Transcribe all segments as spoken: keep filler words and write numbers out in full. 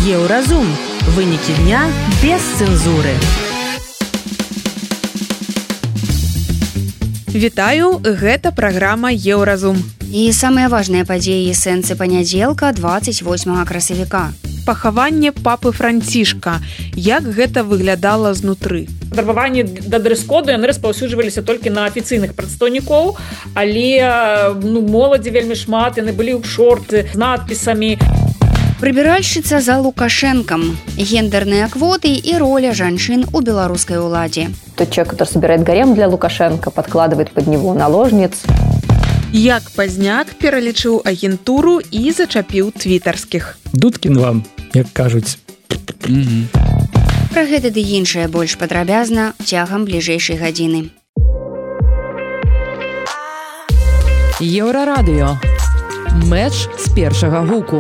Еўразум. Вынікі дня без цэнзуры. Вітаю, гэта праграма Еўразум. І самыя важныя падзеі і сэнсы панядзелка дваццаць восьмага красавіка. Пахаванне папы Францішка. Як гэта выглядала знутры? Патрабаванні да дрэс-коду яны распаўсюджваліся толькі на афіцыйных прадстаўнікоў, але ну, моладзі вельмі шмат, яны былі ў шорты з надпісамі. Прыбіральшчыца за Лукашэнкам. Гендерныя квоты и роля жанчын у белорусской уладе. Тот человек, который собирает гарем для Лукашенко, подкладывает под него наложниц. Як Пазняк пералічыў агентуру і зачапіў твітарскіх. Дудкін вам, як кажуць. Пра гэта ды іншае больш падрабязна цягам бліжэйшай гадзіны. Еўрарадыё. Мэч з першага гуку.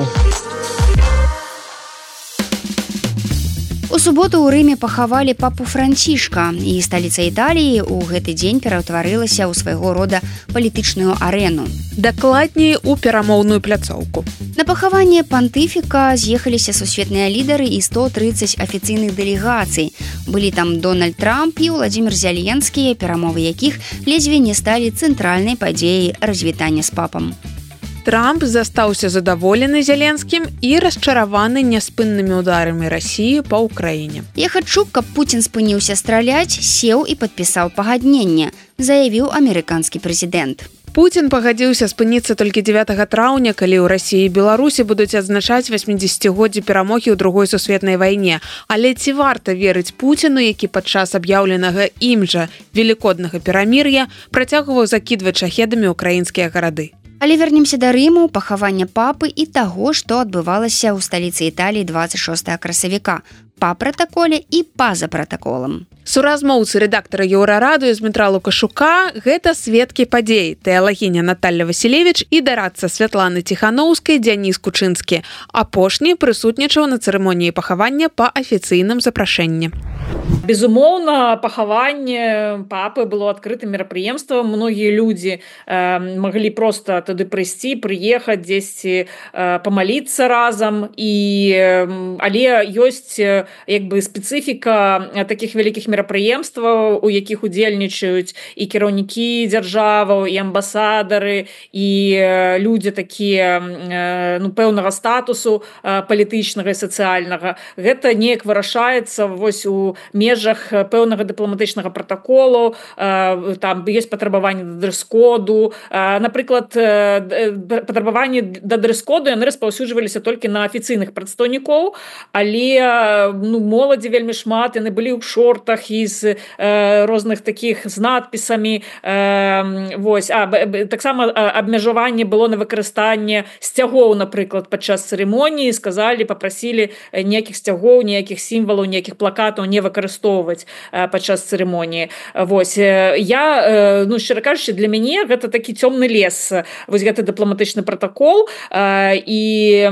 У суботу ў Рыме пахавалі папу Францішка, і сталіца Італіі ў гэты дзень пераўтварылася ў свайго рода палітычную арэну. Дакладней, у перамоўную пляцоўку. На пахаванне пантыфіка з'ехаліся сусветныя лідары і сто трыццаць афіцыйных дэлегацый. Былі там Дональд Трамп і Владзімір Зялёнскі, перамовы якіх ледзьве не сталі цэнтральнай падзеяй развітання з папам. Трамп застаўся задаволены Зяленскім і расчараваны няспыннымі ўдарамі Расіі па ўкраіне. Я хачу, каб Пуцін спыніўся страляць, сеў і падпісаў пагадненне, заявіў амерыканскі прэзідэнт. Пуцін пагадзіўся спыніцца толькі дзевятага траўня, калі ў Расіі і Беларусі будуць адзначаць васьмідзесяцігоддзе перамогі ў другой сусветнай вайне. Але ці варта верыць Пуціну, які падчас аб'яўленага ім жа велікоднага перамір'я працягваў закідваць шахедамі ўкраінскія гарады? Але вернемся да Рыму, пахавання папы і таго, што адбывалася ў сталіцы Італіі дваццаць шостага красавіка. Па пратаколе і па-за пратаколам. Суразмоўцы рэдактара Еўрарадыё Змітра Лукашука – гэта сведкі падзей, тэалагіня Наталья Васілевіч і дарадца Святланы Ціханаўскай Дзяніс Кучынскі. Апошні прысутнічаў на цырымоніі пахавання па афіцыйным запрашэнні. Безумоўна, пахаванне папы было адкрытым мерапрыемствам. Многія людзі э, маглі проста туды прыйсці, прыехаць дзесьці, э, памаліцца разам. І, э, але ёсць як бы спецыфіка такіх вялікіх мерапрыемстваў, у якіх удзельнічаюць і кіраўнікі дзяржаваў, і амбасадары, і э, людзі такія э, ну, пэўнага статусу э, палітычнага і сацыяльнага. Гэта неяк вырашаецца вось у межах пэўнага дыпламатычнага пратаколу, э, там ёсць патрабаванні да дрэс-коду. Э, напрыклад, э, патрабаванні да дрэс-коду яны распаўсюджваліся толькі на афіцыйных прадстаўнікоў, але ну, моладзі вельмі шмат, яны былі ў шортах і з э, розных такіх з надпісамі. Э, вось. А, таксама абмежаванне было на выкарыстанне сцягоў, напрыклад, падчас цырымоніі, сказалі, папрасілі ніякіх сцягоў, ніякіх сімвалаў, ніякіх плакатаў не выкарыстоўваць э, падчас цырымоніі. Вось. Я, э, ну, шчыра кажучы, для мяне гэта такі цёмны лес, вось гэты дыпламатычны пратакол, э, і,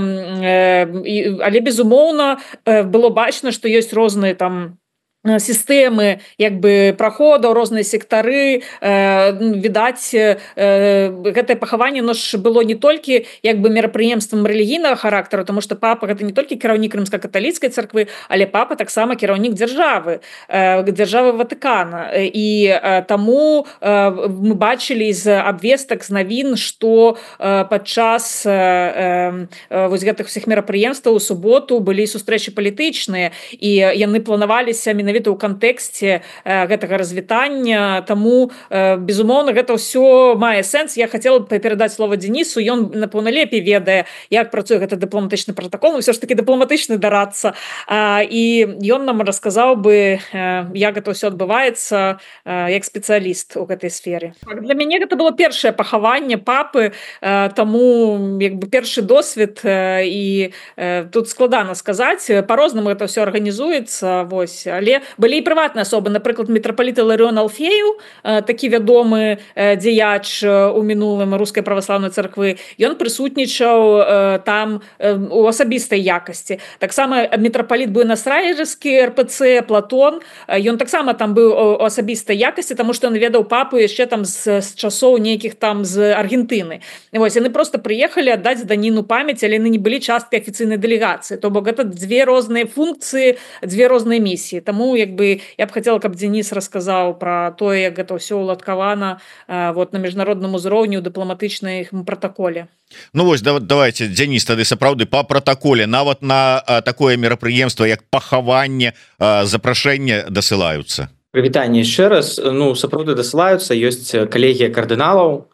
э, і, але, безумоўна, э, было бачна, што ёсць розныя там сістэмы як бы праходаў, розныя сектары. Э, відаць, э, гэтае пахаванне но ж было не толькі як бы мерапрыемствам рэлігійнага характару, тому што папа гэта не толькі кіраўнік рымска-каталіцкай царквы, але папа таксама кіраўнік дзяржавы, э, дзяржавы Ватыкана. І э, таму э, мы бачылі з абвестак, з навін, што э, падчас э, э, вось гэтых усіх мерапрыемстваў у суботу былі сустрэчы палітычныя, і яны планаваліся менавіта у кантэксце э, гэтага развітання. Таму, э, безумоўна, гэта ўсё мае сэнс. Я хацела б перадаць слова Дзенісу, ён, напэўна, лепей ведае, як працуе гэта дыпламатычны пратакол, ўсё ж такі дыпламатычны дарадца. Э, і ён нам расказаў бы, э, як гэта ўсё адбываецца, э, як спецыяліст у гэтай сферы. Для мяне гэта было першае пахаванне папы, э, таму як бы першы досвед, э, і э, тут складана сказаць, па-рознаму гэта ўсё арганізуецца, вось, але але былі і прыватныя асобы, напрыклад, мітрапаліт Іларыон Алфею, такі вядомы дзеяч у мінулым рускай праваслаўнай царквы, ён прысутнічаў там у асабістай якасці. Таксама мітрапаліт Буэнос-Айрэскі эр пэ цэ Платон, ён таксама там быў у асабістай якасці, таму што ён ведаў папу яшчэ там з, з часоў нейкіх там з Аргентыны. Вось, яны просто прыехалі аддаць даніну памяці, але яны не былі часткай афіцыйнай дэлегацыі. То бок гэта дзве розныя функцыі, дзве розныя місіі. Таму як бы я б хацела, каб Дзеніс расказаў пра тое, як гэта ўсё ўладкавана вот, на міжнародным узроўні ў дыпламатычнай пратаколе. Ну вось, давайте, Дзеніс, тады сапраўды па пратаколе нават на а, такое мерапрыемства як пахаванне, а, запрашэнне дасылаюцца. Прывітанне яшчэ раз. Ну сапраўды дасылаюцца, ёсць калегія кардыналаў,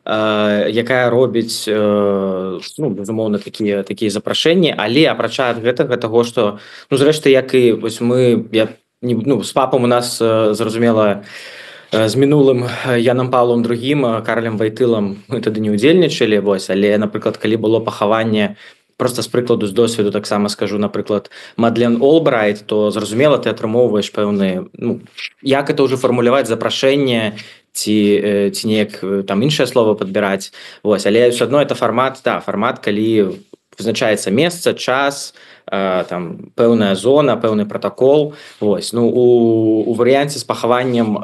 якая робіць ну, безумоўна такія такія запрашэнні, але апрача ад гэтага таго, што ну зрэшты як і вось мы я не ну з папам у нас зразумела з мінулым Янам Паўлам другім, Карлем Вайтылам мы тады не ўдзельнічалі, вось, але напрыклад калі было пахаванне, просто з прыкладу з досведу таксама скажу, напрыклад Мадлен Олбрайт, то зразумела ты атрымоўваеш пэўны ну як это ўжо фармуляваць запрашэнне ці ці неяк там іншае слово падбіраць. Вось, але ўсё адно это фармат, да, фармат, калі вызначаецца месца, час, э, там пэўная зона, пэўны пратакол. Вось, ну у, у варыянце з пахаваннем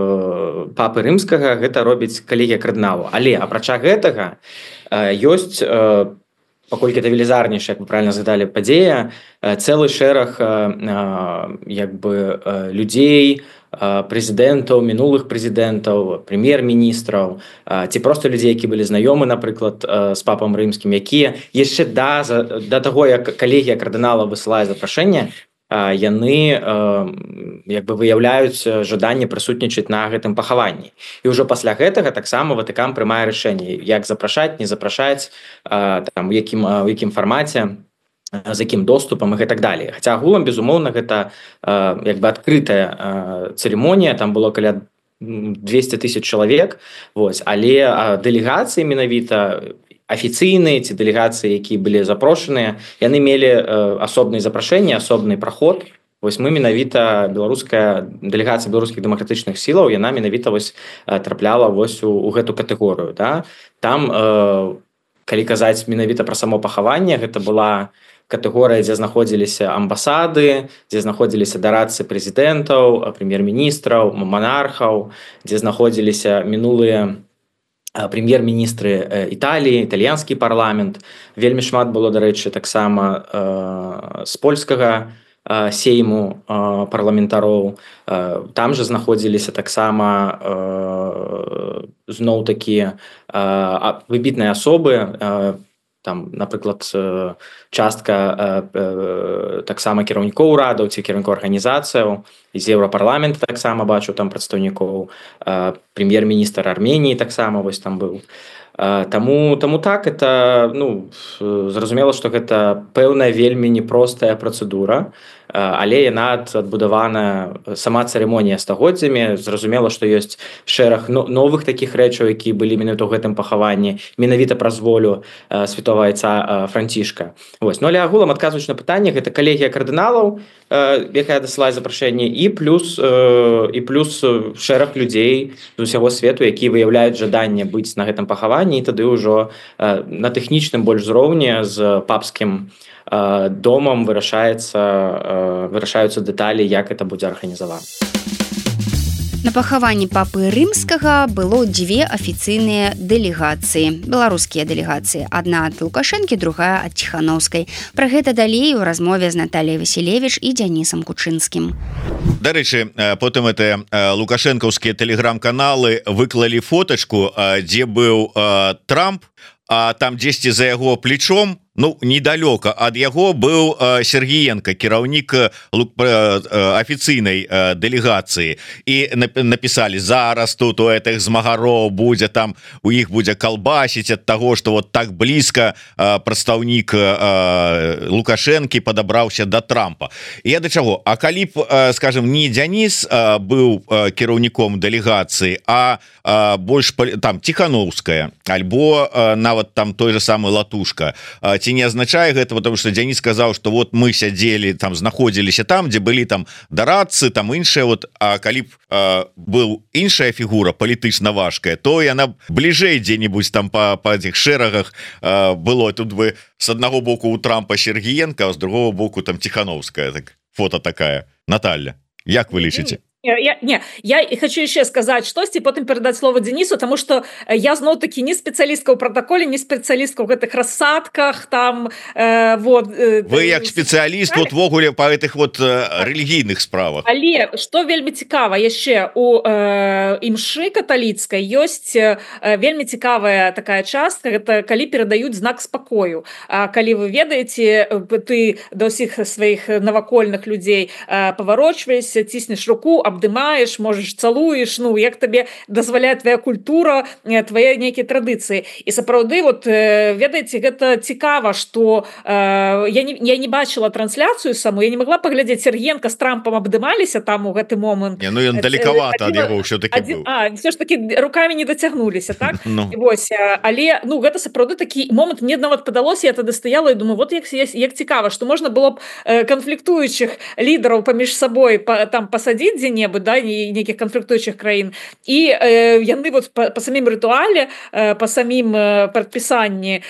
э, папы рымскага гэта робіць калегія кардыналаў. Але апрача гэтага э, ёсць э, паколькі это велізарнейшая, як вы правильно згадалі, падзея, цэлы шэраг э, як бы э, людзей, прэзідэнтаў, мінулых прэзідэнтаў, прэм'ер-міністраў, ці проста людзей, які былі знаёмы, напрыклад, з папам рымскім, якія яшчэ да, да таго, як калегія кардынала высылае запрашэнне, яны як бы выяўляюць жаданне прысутнічаць на гэтым пахаванні. І ўжо пасля гэтага таксама Ватыкан прымае рашэнне, як запрашаць, не запрашаць, там, у якім, у якім фармаце, з якім доступам і гэтак далей. Хаця агулам, безумоўна, гэта э, як бы адкрытая э, цырымонія, там было каля двесце тысяч чалавек, вось, але э, дэлегацыі менавіта афіцыйныя ці дэлегацыі, якія былі запрошаныя, яны мелі э, асобныя запрашэнні, асобны праход. Вось мы менавіта беларуская дэлегацыя беларускіх дэмакратычных сілаў, яна менавіта вось трапляла вось у, у гэту катэгорыю, да? Там э, калі казаць менавіта пра само пахаванне, гэта была катэгорыя, дзе знаходзіліся амбасады, дзе знаходзіліся дарадцы прэзідэнтаў, прэм'ер-міністраў, манархаў, дзе знаходзіліся мінулыя прэм'ер-міністры Італіі, італьянскі парламент. Вельмі шмат было, дарэчы, таксама э, з польскага э, сейму э, парламентароў. Э, там жа знаходзіліся таксама э, зноў-такі э, выбітныя асобы, э, там, напрыклад, частка э, э, таксама кіраўнікоў урадаў ці кіраўнікоў арганізацыяў, з Еўрапарламента таксама бачу там прадстаўнікоў, э, прэм'ер-міністр Арменіі таксама вось там быў. Э, таму, таму так, это, ну, зразумела, што гэта пэўная вельмі непростая працэдура, э, але яна адбудавана, сама цырымонія стагоддзямі, зразумела, што ёсць шэраг новых такіх рэчаў, якія былі менавіта ў гэтым пахаванні, менавіта праз волю э, святого айца э, Францішка. Вось. Ну, але агулам адказваючы на пытанне, гэта калегія кардыналаў, э, якая дасылае запрашэнне, і плюс, э, і плюс шэраг людзей з усяго свету, якія выяўляюць жаданне быць на гэтым пахаванні, і тады ўжо э, на тэхнічным больш узроўні з папскім э, домам вырашаецца, э, вырашаюцца дэталі, як это будзе арганізавана. На пахаванні папы рымскага было дзве афіцыйныя дэлегацыі, беларускія дэлегацыі, адна ад Лукашэнкі, другая ад Ціханаўскай. Пра гэта далей у размове з Натальяй Васілевіч і Дзянісам Кучынскім. Дарэчы, потым это лукашэнкаўскія тэлеграм-каналы выклалі фотачку, дзе быў Трамп, а там дзесьці за яго плечом, ну, недалёка ад яго быў э, Сергіенка, кіраўнік э, афіцыйнай э, дэлегацыі, і напісалі: зараз тут у гэтых змагароў будзе там, у іх будзе калбасіць ад таго, што вот так блізка э, прадстаўнік э, Лукашэнкі падабраўся да Трампа. І я да чаго? А калі б, э, скажем, не Дзяніс э, быў э, кіраўніком дэлегацыі, а э, больш там Ціханаўская, альбо э, нават там той же самы Латушка, э, ці ці не азначае гэта, потому что Дзяніс сказаў, что вот мы сядзелі там, знаходзіліся там, дзе былі там дарадцы, там іншыя, вот, а калі б э, был іншая фігура палітычна важкая, то яна бліжэй дзе-нибудь там по па этих шэрагах э, было. Тут бы с аднаго боку у Трампа Сергіенка, а з другого боку там Тихановская, так, фото такая. Наталья, як вы лічыце? Я, не, я хочу еще сказать штосьці, потым перадаць слово Денису, потому что я зноў-таки не спецыялістка ў протоколе, не спецыялістка ў гэтых рассадках там э, вот, э, вы як спецыяліст вот ввогуле по этих вот э, рэлігійных справах. Але что вельмі цікава яшчэ у э, імшы каталіцкай ёсць э, вельмі цікавая такая частка, это калі перадаюць знак спакою. А калі вы ведаеце, ты да ўсіх сваіх навакольных людзей э, паварочваешся, ціснеш руку, абдымаеш, можаш цалуеш, ну як табе дазваляе твоя культура, твае нейкія традыцыі. І сапраўды вот ведаеце, гэта цікава, што э, я не я не бачыла трансляцыю саму, я не могла паглядзець, Сергіенка з Трампам абдымаліся там у гэты момант. Не, ну ён далекавата ад яго ўсё-таки быў. А, все ж таки руками не дацягнуліся, так? Ну. Вось, але ну гэта сапраўды такі момант, мне нават падалося, я тады стаяла і думаю, вот як як цікава, што можна было б канфліктуючых лідараў паміж сабой па, там пасадзіць дзе небы, да, нейкіх канфліктуючых краін, і э, яны вот па, па самім рытуале, э, па самім э, прадпісанні э,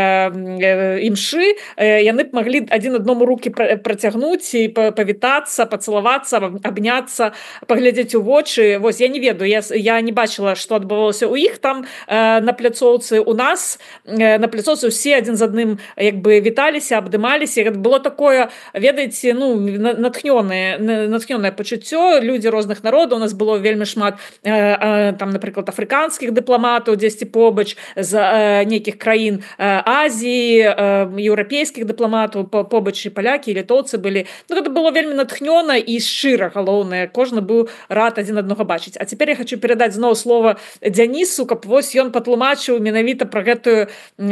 э, імшы, э, яны б маглі адзін адному рукі працягнуць і павітацца, пацалавацца, абняцца, паглядзець у вочы. Вось, я не ведаю, я, я не бачыла, што адбывалася ў іх там э, на пляцоўцы. У нас э, на пляцоўцы ўсе адзін з адным як бы віталіся, абдымаліся. Гэта было такое, ведаеце, ну, натхнёнае, натхнёнае пачуццё, людзі розных народаў. У нас было вельмі шмат э, э, там, напрыклад, афрыканскіх дыпламатаў дзесьці побач з э, нейкіх краін э, Азіі, э, еўрапейскіх дыпламатаў, побач і палякі, і літоўцы былі. Ну, гэта было вельмі натхнёна і шчыра, галоўнае. Кожны быў рад адзін аднаго бачыць. А цяпер я хочу перадаць зноў слова Дзянісу, каб вось ён патлумачыў менавіта пра гэтую э,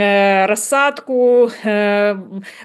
рассадку, э,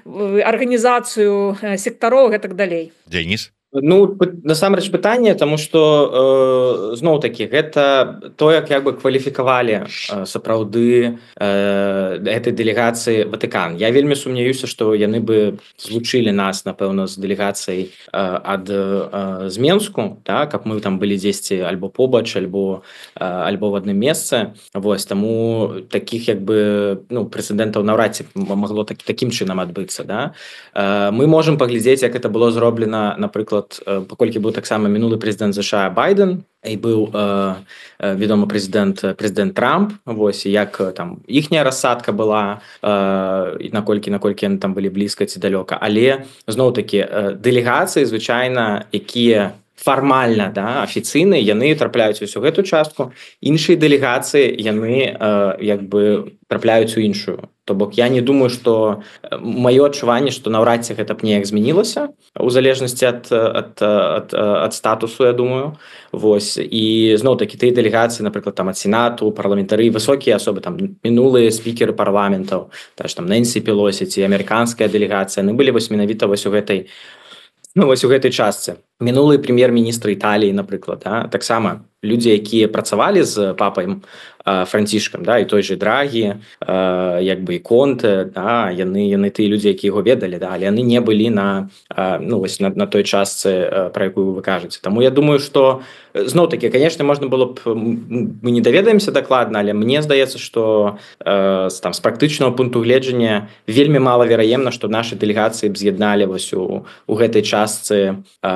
арганізацыю э, сектароў і так далей. Дзяніс? Ну, насамрэч пытанне, таму што э, зноў-такі гэта то, як як бы кваліфікавалі э, сапраўды э, гэтай дэлегацыі Ватыкан. Я вельмі сумняюся, што яны бы злучылі нас, напэўна, з дэлегацыяй э, ад э, з Менску, так, каб мы там былі дзесьці альбо побач, альбо э, альбо в адным месцы. Вось, таму такіх як бы ну, прэцэдэнтаў наўрад ці магло так, такім чынам адбыцца. Да? Э, мы можам паглядзець, як гэта было зроблена, напрыклад, паколькі быў таксама мінулы прэзідэнт ЗША Байден і быў э, вядомы прэзідэнт прэзідэнт Трамп, вось, як там іхняя рассадка была, э, наколькі наколькі яны там былі блізка ці далёка, але зноў-такі э, дэлегацыі звычайна, якія фармальна, да, афіцыйныя, яны трапляюць усю гэту частку, іншыя дэлегацыі яны э, як бы трапляюць у іншую. То бок я не думаю, што маё адчуванне, што наўрад ці гэта б неяк змянілася у залежнасці ад, ад, ад, ад статусу, я думаю. Вось. І зноў-такі тыя дэлегацыі, напрыклад, там ад сенату, парламентары, высокія асобы, там мінулыя спікеры парламентаў, таж там Нэнсі Пелосі ці амерыканская дэлегацыя, яны былі вось менавіта вось у гэтай ну, вось у гэтай частцы. Мінулы прэм'ер-міністр Італіі, напрыклад, да, таксама людзі, якія працавалі з папай Францішкам, да, і той же Драгі, э, як бы і Конте, да, яны, яны тыя людзі, якія яго ведалі, да, але яны не былі на, э, ну, вось, на, на той частцы, э, пра якую вы кажаце. Таму я думаю, што зноў-такі, конечно, можна было б, мы не даведаемся дакладна, але мне здаецца, што э, там, з практычнага пункту гледжання вельмі малавераемна, што нашы дэлегацыі б з'ядналі вось у, у гэтай частцы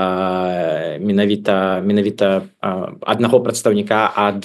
э, менавіта, менавіта э, аднаго прадстаўніка ад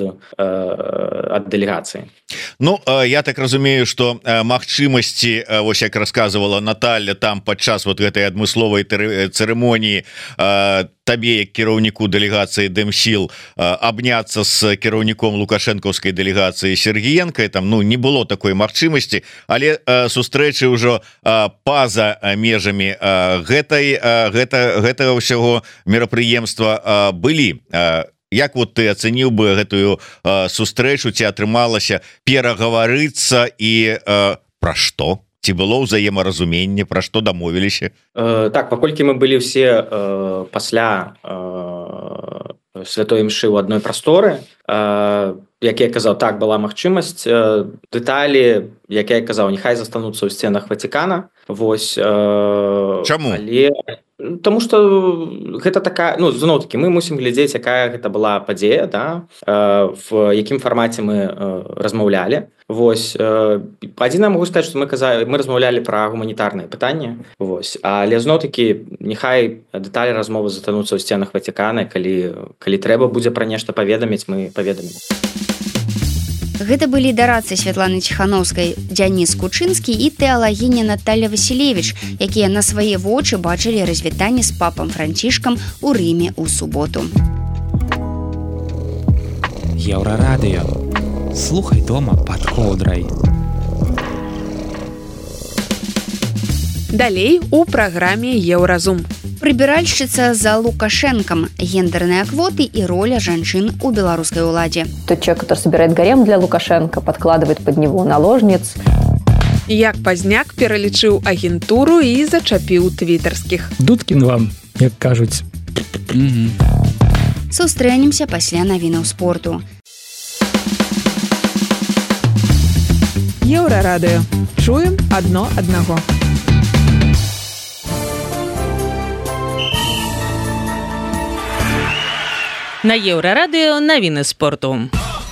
э, ад дэлегацыі. Ну, я так разумею, што магчымасці, вось як расказвала Наталья, там падчас вот гэтай адмысловай цырымоніі табе, як кіраўніку дэлегацыі Дэмсіл, абняцца з кіраўніком лукашэнкаўскай дэлегацыі Сергіенкай, там, ну, не было такой магчымасці, але сустрэчы ўжо па-за межамі гэтай, гэта, гэтага ўсяго мерапрыемства былі. Як вот ты ацэніў бы гэтую э, сустрэчу, ці атрымалася перагаварыцца і э, пра што? Ці было ўзаемаразуменне, пра што дамовіліся? Э, так, паколькі мы былі ўсе э, пасля э, святой імшы ў адной прасторы, э, як я казаў, так, была магчымасць, дэталі, як я казаў, няхай застануцца ў сценах Ватикана. Вось. Чаму? Але... Таму што гэта такая, ну, зноў-такі, мы мусім глядзець, якая гэта была падзея, да, в якім фармаце мы размаўлялі. Вось. Адзінае магу сказаць, што мы казалі, мы размаўлялі пра гуманітарнае пытанне. Вось. Але зноў-такі, няхай дэталі размовы застануцца ў сценах Ватикана, калі, калі трэба будзе пра нешта паведаміць, мы паведамім. Гэта былі дарадцы Святланы Ціхановскай, Дзяніс Кучынскі і тэалагіня Наталья Васілевіч, якія на свае вочы бачылі развітанне з папам Францішкам у Рыме ў суботу. Еўрарадыё. Слухай дома пад коўдрай. Далей у праграме Еўразум. Прыбіральшчыца за Лукашэнкам, гендерныя квоты і роля жанчын у беларускай уладзе. Тот человек, который собирает гарем для Лукашенко, подкладывает под него наложниц. Як Пазняк пералічыў агентуру і зачапіў твітарскіх. Дудкін вам, як кажуць. Сустрэнемся пасля навінаў спорту. Еўрарадыё. Чуем адно аднаго. На Еўрарадыё навіны спорту.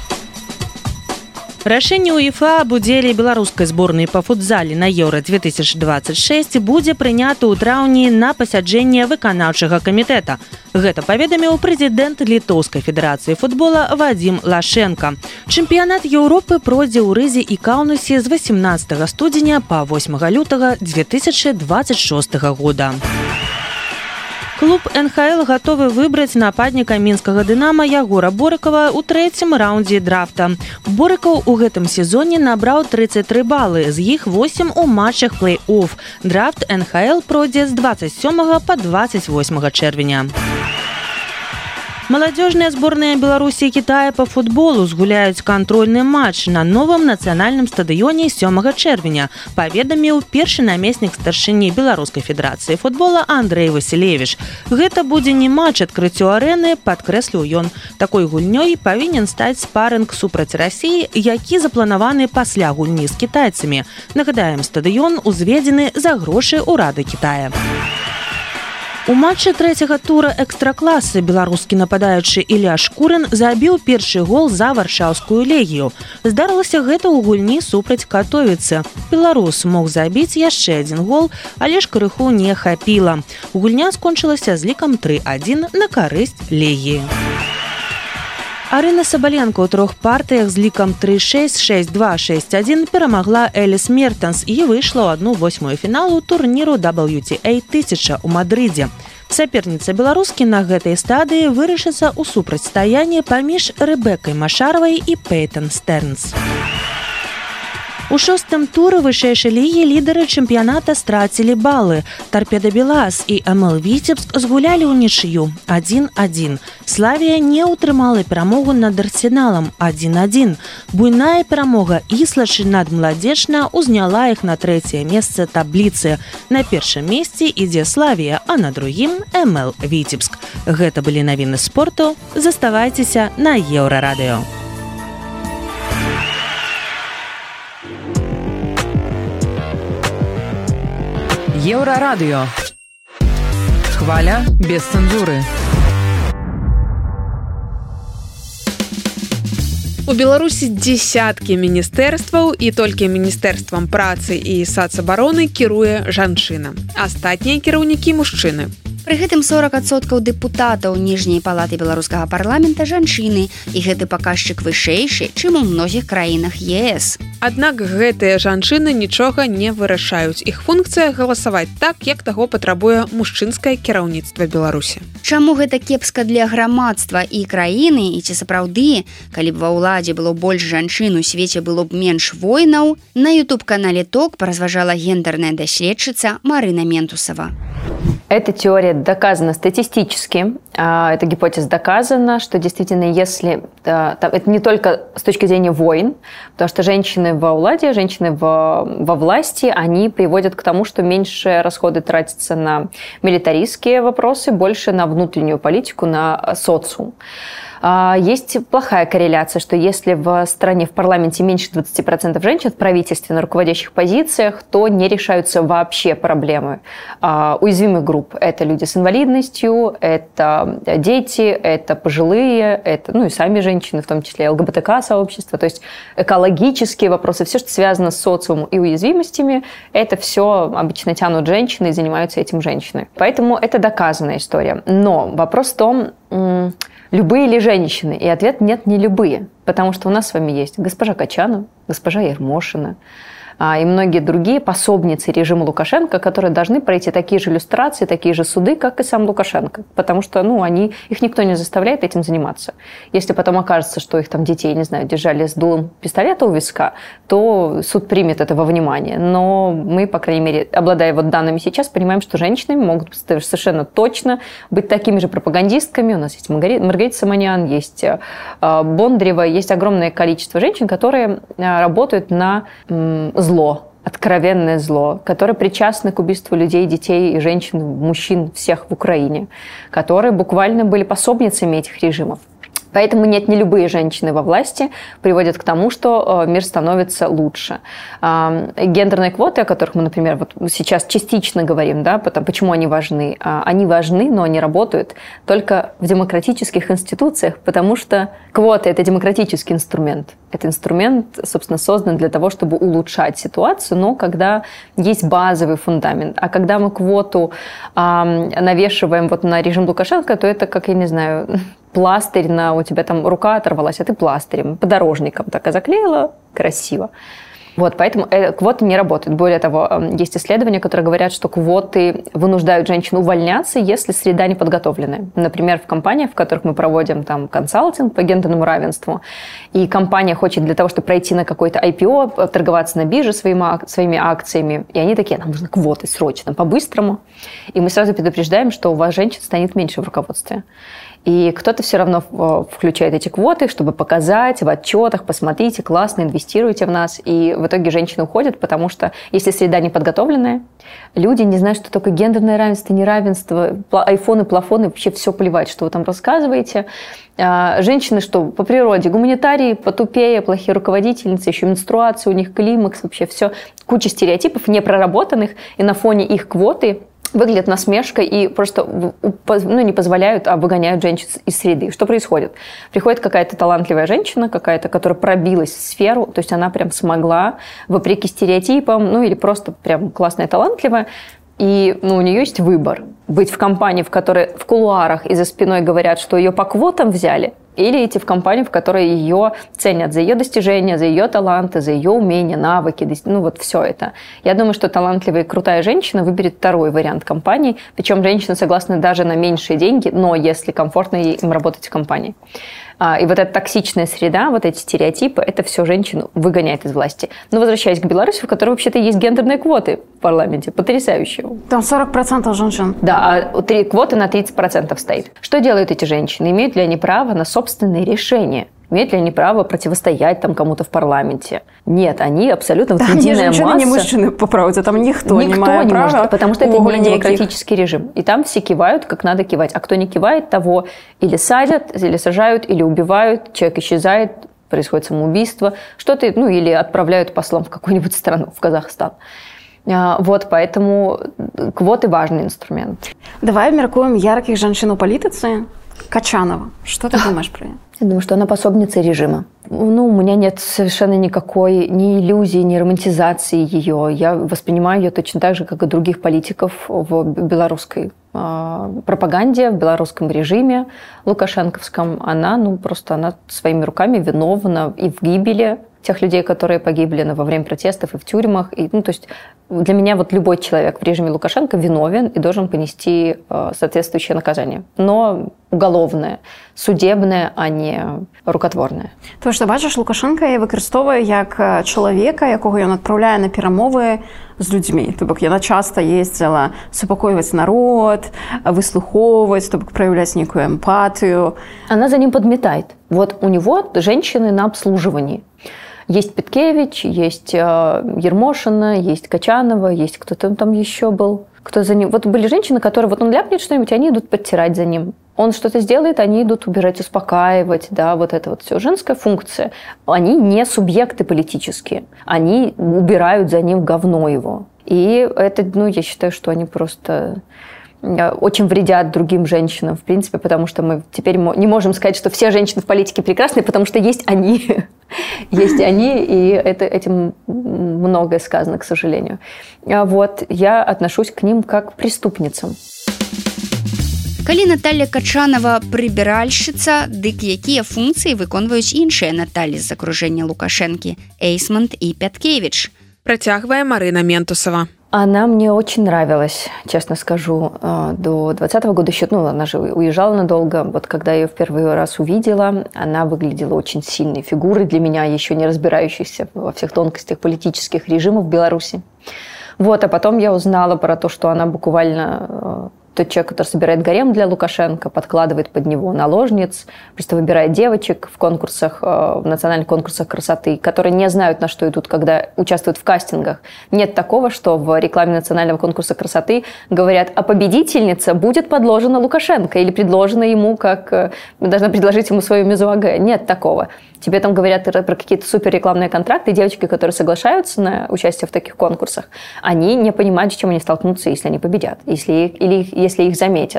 Рашэнне УЕФА аб удзеле беларускай зборнай па футзале на Еўра две тысячи двадцать шесть будзе прынята ў траўні на пасяджэнне выканаўчага камітэта. Гэта паведаміў прэзідэнт Літоўскай федэрацыі футбола Вадзім Лашэнка. Чэмпіянат Еўропы пройдзе ў Рызе і Каўнусе з восемнадцатага студзеня па восьмага лютага две тысячи двадцать шостага года. Клуб эн ха эл гатовы выбраць нападніка мінскага «Дынама» Ягора Борыкава ў трэцім раўндзе драфта. Борыкаў у гэтым сезоне набраў тридцать три балы, з іх восемь у матчах плэй-офф. Драфт эн ха эл пройдзе з двадцать сёмага па двадцать восьмага чэрвеня. Маладзёжная зборная Беларусі і Кітая па футболу згуляюць кантрольны матч на новым нацыянальным стадыёне сёмага чэрвеня, паведаміў першы намеснік старшыні Беларускай федэрацыі футбола Андрэй Васілевіч. Гэта будзе не матч адкрыццё арэны, падкрэсліў ён. Такой гульнёй павінен стаць спарынг супраць Расіі, які запланаваны пасля гульні з кітайцамі. Нагадаем, стадыён узведзены за грошы ўрада Кітая. У матчы трэцяга тура экстракласы беларускі нападаючы Ілля Шкурын забіў першы гол за варшаўскую легію. Здарылася гэта ў гульні супраць Катовіцы. Беларус мог забіць яшчэ адзін гол, але ж крыху не хапіла. Гульня скончылася з лікам тры адзін на карысць легіі. Арына Сабаленко ў трох партыях з лікам тры шэсць, шэсць два, шэсць адзін перамагла Эліс Мертанс і выйшла ў адну восьмую фіналу турніру дабл ю ти эй тысяча ў Мадрыдзе. Саперніца беларускі на гэтай стадыі вырашыцца ў супрацьстаянні паміж Рэбекай Машаравай і Пейтан Стэрнс. У шостым туры вышэйшай лігі лідары чэмпіяната страцілі балы. Торпеда Белас і эм эл Віцебск згулялі ўнічыю адзін адзін. Славія не ўтрымала перамогу над Арсеналам адзін адзін. Буйная перамога Іслачы над Младзечна узняла іх на трэцяе месца табліцы. На першым месцы ідзе Славія, а на другім эм эл Віцебск. Гэта былі навіны спорту. Заставайцеся на Еўрарадыё. Еўрарадыё. Хваля без цэнзуры. У Беларусі дзесяткі міністэрстваў і толькі міністэрствам працы і сацабароны кіруе жанчына. Астатнія кіраўнікі мужчыны. Пры гэтым сорок адсоткаў дэпутатаў ніжняй палаты беларускага парламента жанчыны, і гэты паказчык вышэйшы, чым у многіх краінах е эс. Аднак гэтыя жанчыны нічога не вырашаюць. Іх функцыя галасаваць так, як таго патрабуе мужчынскае кіраўніцтва Беларусі. Чаму гэта кепска для грамадства і краіны, і ці сапраўды, калі б ва ўладзе было больш жанчын, у свеце было б менш войнаў, на ютуб-канале ТОК паразважала гендерная даследчыца Марына Ментусова. Эта теория доказана статистически. Эта гипотеза доказана, что действительно, если... Это не только с точки зрения войн, потому что женщины во владе, женщины во, во власти, они приводят к тому, что меньше расходы тратятся на милитаристские вопросы, больше на внутреннюю политику, на социум. Есть плохая корреляция, что если в стране, в парламенте меньше двадцати процентов женщин в правительстве на руководящих позициях, то не решаются вообще проблемы уязвимых групп. Это люди с инвалидностью, это дети, это пожилые, это, ну и сами женщины, в том числе ЛГБТК-сообщество, то есть экологические вопросы, все, что связано с социумом и уязвимостями, это все обычно тянут женщины и занимаются этим женщины. Поэтому это доказанная история. Но вопрос в том, любые ли женщины? И ответ – нет, не любые. Потому что у нас с вами есть госпожа Качанова, госпожа Ермошина, и многие другие пособницы режима Лукашенко, которые должны пройти такие же иллюстрации, такие же суды, как и сам Лукашенко. Потому что ну, они, их никто не заставляет этим заниматься. Если потом окажется, что их там детей, не знаю, держали с дулом пистолета у виска, то суд примет это во внимание. Но мы, по крайней мере, обладая вот данными сейчас, понимаем, что женщины могут совершенно точно быть такими же пропагандистками. У нас есть Маргарита Симонян, есть Бондарева, есть огромное количество женщин, которые работают на зло, откровенное зло, которые причастны к убийству людей, детей и женщин, мужчин всех в Украине, которые буквально были пособницами этих режимов. Поэтому нет, не любые женщины во власти приводят к тому, что мир становится лучше. Гендерные квоты, о которых мы, например, вот сейчас частично говорим, да, потому, почему они важны? Они важны, но они работают только в демократических институциях, потому что квоты – это демократический инструмент. Это инструмент, собственно, создан для того, чтобы улучшать ситуацию, но когда есть базовый фундамент. А когда мы квоту навешиваем вот на режим Лукашенко, то это, как, я не знаю, пластырь на... У тебя там рука оторвалась, а ты пластырем, подорожником так и заклеила красиво. Вот, поэтому квоты не работают. Более того, есть исследования, которые говорят, что квоты вынуждают женщин увольняться, если среда не подготовленная. Например, в компаниях, в которых мы проводим там консалтинг по гендерному равенству, и компания хочет для того, чтобы пройти на какой-то ай пи о, торговаться на бирже своими, своими акциями, и они такие, нам нужны квоты срочно, по-быстрому. И мы сразу предупреждаем, что у вас женщин станет меньше в руководстве. И кто-то все равно включает эти квоты, чтобы показать в отчетах, посмотрите, классно, инвестируйте в нас. И в итоге женщины уходят, потому что если среда не подготовленная, люди не знают, что такое гендерное равенство, неравенство, айфоны, плафоны, вообще все плевать, что вы там рассказываете. Женщины, что по природе гуманитарии, потупее, плохие руководительницы, еще менструация, у них климакс, вообще все. Куча стереотипов непроработанных, и на фоне их квоты выглядят насмешкой и просто ну, не позволяют, а выгоняют женщин из среды. Что происходит? Приходит какая-то талантливая женщина, какая-то, которая пробилась в сферу, то есть она прям смогла, вопреки стереотипам, ну или просто прям классная, талантливая, и ну, у нее есть выбор. Быть в компании, в которой в кулуарах и за спиной говорят, что ее по квотам взяли, или идти в компанию, в которой ее ценят за ее достижения, за ее таланты, за ее умения, навыки, ну вот все это. Я думаю, что талантливая и крутая женщина выберет второй вариант компании, причем женщины согласны даже на меньшие деньги, но если комфортно им работать в компании. И вот эта токсичная среда, вот эти стереотипы, это все женщину выгоняет из власти. Но возвращаясь к Беларуси, в которой вообще-то есть гендерные квоты в парламенте, потрясающие. Там сорок процентов женщин. Да, а три квоты на тридцать процентов стоит. Что делают эти женщины? Имеют ли они право на собственные решения? Имеют ли они право противостоять там кому-то в парламенте? Нет, они абсолютно там вот единая масса. Там не мужчины поправить, а там никто, никто не має не права. Может, потому что это не демократический режим. И там все кивают, как надо кивать. А кто не кивает, того или садят, или сажают, или убивают, человек исчезает, происходит самоубийство, что-то, ну или отправляют послом в какую-нибудь страну, в Казахстан. Вот, поэтому квоты важный инструмент. Давай меркуем ярких женщин у политицы. Качанова. Что ты думаешь про нее? Я думаю, что она пособница режима. Ну, у меня нет совершенно никакой ни иллюзии, ни романтизации ее. Я воспринимаю ее точно так же, как и других политиков в белорусской э, пропаганде, в белорусском режиме лукашенковском. Она, ну, просто она своими руками виновна и в гибели тех людей, которые погибли ну, во время протестов и в тюрьмах. И, ну, то есть для меня вот любой человек в режиме Лукашенко виновен и должен понести э, соответствующее наказание. Но уголовное, судебное, а не рукотворне. Тому що, бачиш, Лукашенко її використовує як чоловіка, якого він відправляє на перемови з людьми. Тобто, вона часто їздила супокоювати народ, выслуховывать, тобто проявлять некую эмпатию. Она за ним подметает. Вот у него женщины на обслуживании. Есть Петкевич, есть Ермошина, есть Качанова, есть кто-то там еще был. Кто за ним. Вот были женщины, которые вот он ляпнет что-нибудь, они идут подтирать за ним. Он что-то сделает, они идут убирать, успокаивать, да, вот это вот все. Женская функция. Они не субъекты политические. Они убирают за ним говно его. И это, ну, я считаю, что они просто очень вредят другим женщинам, в принципе, потому что мы теперь не можем сказать, что все женщины в политике прекрасны, потому что есть они. Есть они, и это, этим многое сказано, к сожалению. Вот, я отношусь к ним как к преступницам. Калі Наталья Качанова прыбіральшчыца, дык якія функцыі выконваюць іншыя Наталі з акружэння Лукашэнкі, Эйсмонт и Пяткевич? Протягивая Марина Ментусова. Она мне очень нравилась, честно скажу, до двадцатого года еще, ну, она же уезжала надолго. Вот когда я ее в первый раз увидела, она выглядела очень сильной фигурой для меня, еще не разбирающейся во всех тонкостях политических режимов в Беларуси. Вот, а потом я узнала про то, что она буквально тот человек, который собирает гарем для Лукашенко, подкладывает под него наложниц, просто выбирает девочек в конкурсах, в национальных конкурсах красоты, которые не знают, на что идут, когда участвуют в кастингах. Нет такого, что в рекламе национального конкурса красоты говорят, а победительница будет подложена Лукашенко или предложена ему, как должна предложить ему свою мезуаге. Нет такого. Тебе там говорят про какие-то суперрекламные контракты, девочки, которые соглашаются на участие в таких конкурсах, они не понимают, с чем они столкнутся, если они победят, если их, или если их заметят.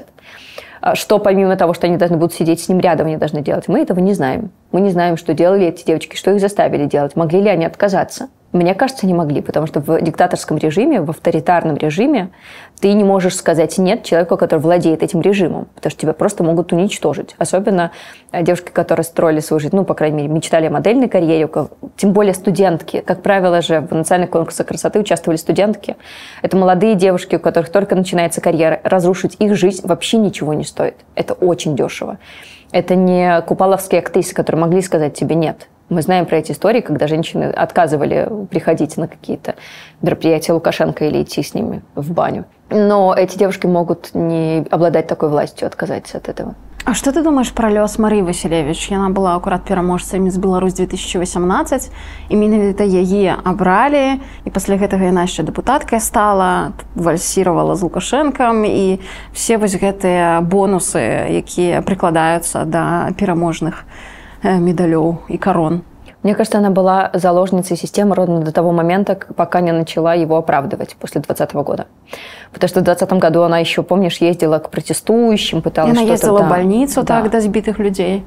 Что помимо того, что они должны будут сидеть с ним рядом, они должны делать, мы этого не знаем. Мы не знаем, что делали эти девочки, что их заставили делать, могли ли они отказаться. Мне кажется, не могли, потому что в диктаторском режиме, в авторитарном режиме ты не можешь сказать «нет» человеку, который владеет этим режимом, потому что тебя просто могут уничтожить. Особенно девушки, которые строили свою жизнь, ну, по крайней мере, мечтали о модельной карьере, тем более студентки. Как правило же, в национальных конкурсах красоты участвовали студентки. Это молодые девушки, у которых только начинается карьера. Разрушить их жизнь вообще ничего не стоит. Это очень дешево. Это не купаловские актрисы, которые могли сказать тебе «нет». Мы знаем про эти истории, когда женщины отказывали приходить на какие-то мероприятия Лукашенко или идти с ними в баню. Но эти девушки могут не обладать такой властью, отказаться от этого. А что ты думаешь про лёс Марии Василевич? Яна была аккурат пераможцай Міс Беларусь две тысячи восемнадцать, і менавіта яе абралі, і пасля гэтага яна яшчэ дэпутаткай стала, вальсіравала з Лукашэнкам, і все вось гэтыя бонусы, якія прыкладаюцца да пераможных медалёў и корон. Мне кажется, она была заложницей системы ровно до того момента, пока не начала его оправдывать после двадцатого года. Потому что в двадцатом году она еще, помнишь, ездила к протестующим, пыталась что-то... Она ездила да, в больницу да. так до сбитых людей.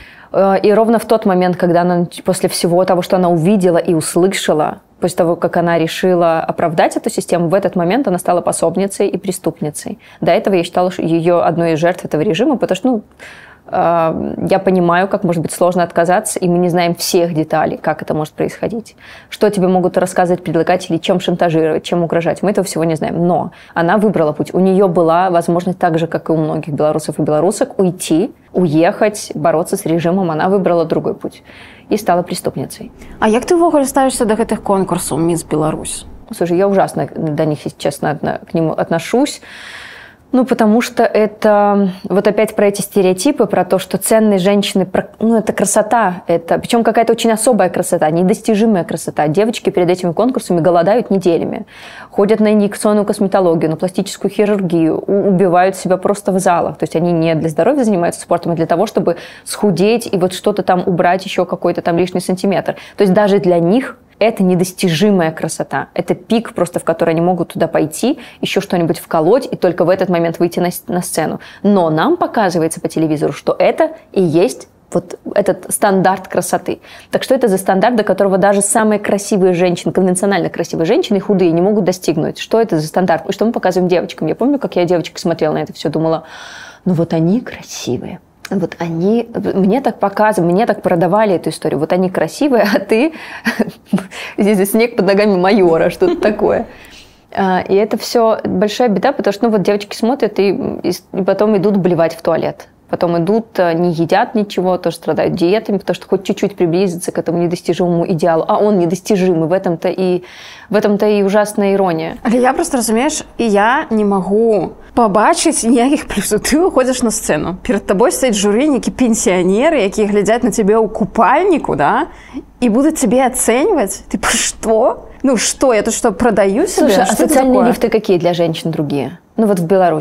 И ровно в тот момент, когда она, после всего того, что она увидела и услышала, после того, как она решила оправдать эту систему, в этот момент она стала пособницей и преступницей. До этого я считала ее одной из жертв этого режима, потому что, ну, я понимаю, как может быть сложно отказаться, и мы не знаем всех деталей, как это может происходить. Что тебе могут рассказывать предлагатели, чем шантажировать, чем угрожать. Мы этого всего не знаем. Но она выбрала путь. У нее была возможность, так же, как и у многих белорусов и белорусок, уйти, уехать, бороться с режимом. Она выбрала другой путь и стала преступницей. А как ты ввогуле ставишься до этих конкурсов «Мисс Беларусь»? Слушай, я ужасно до них, если честно, к ним отношусь. Ну, потому что это вот опять про эти стереотипы, про то, что ценные женщины, ну, это красота, это, причем какая-то очень особая красота, недостижимая красота. Девочки перед этими конкурсами голодают неделями, ходят на инъекционную косметологию, на пластическую хирургию, убивают себя просто в залах. То есть они не для здоровья занимаются спортом, а для того, чтобы схудеть и вот что-то там убрать, еще какой-то там лишний сантиметр. То есть даже для них это недостижимая красота. Это пик просто, в который они могут туда пойти, еще что-нибудь вколоть и только в этот момент выйти на, на сцену. Но нам показывается по телевизору, что это и есть вот этот стандарт красоты. Так что это за стандарт, до которого даже самые красивые женщины, конвенционально красивые женщины, худые, не могут достигнуть. Что это за стандарт? И что мы показываем девочкам? Я помню, как я девочкой смотрела на это все, думала, ну вот они красивые. Вот они, мне так показывали, мне так продавали эту историю. Вот они красивые, а ты здесь снег под ногами майора, что-то такое. И это все большая беда, потому что ну, вот девочки смотрят и, и потом идут блевать в туалет. Потом идут, не едят ничего, тоже страдают диетами, потому что хоть чуть-чуть приблизиться к этому недостижимому идеалу, а он недостижимый, в этом-то и, в этом-то и ужасная ирония. Але я просто, разумеешь, и я не могу побачить никаких плюсов. Ты выходишь на сцену, перед тобой стоит жюри, некие пенсионеры, которые глядят на тебя у купальнику, да, и будут тебя оценивать. Ты что? Ну что, я тут что, продаю себя? Слушай, что а социальные лифты какие для женщин другие? Ну вот в Беларуси.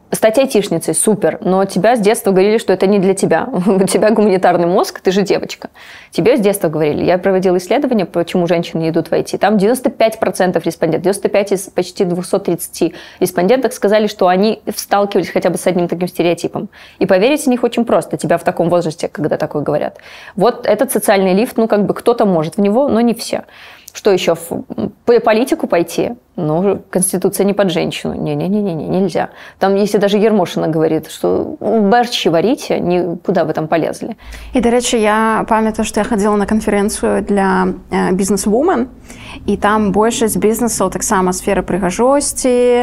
Стать айтишницей, супер, но тебя с детства говорили, что это не для тебя. У тебя гуманитарный мозг, ты же девочка. Тебе с детства говорили. Я проводила исследование, почему женщины не идут в ай ти. Там девяносто пять процентов респондентов, девяносто пять из почти двухсот тридцати респондентов сказали, что они сталкивались хотя бы с одним таким стереотипом. И поверить в них очень просто. Тебя в таком возрасте, когда такое говорят. Вот этот социальный лифт, ну как бы кто-то может в него, но не все. Что еще? В политику пойти? Ну, Конституция не под женщину. Не-не-не, нельзя. Там, если даже Ермошина говорит, что борщи варите, не, куда вы там полезли? И, до речі, я пам'ятаю, що я ходила на конференцію для бізнес-вумен, і там большасць бізнесаў таксама сфера прыгажосці,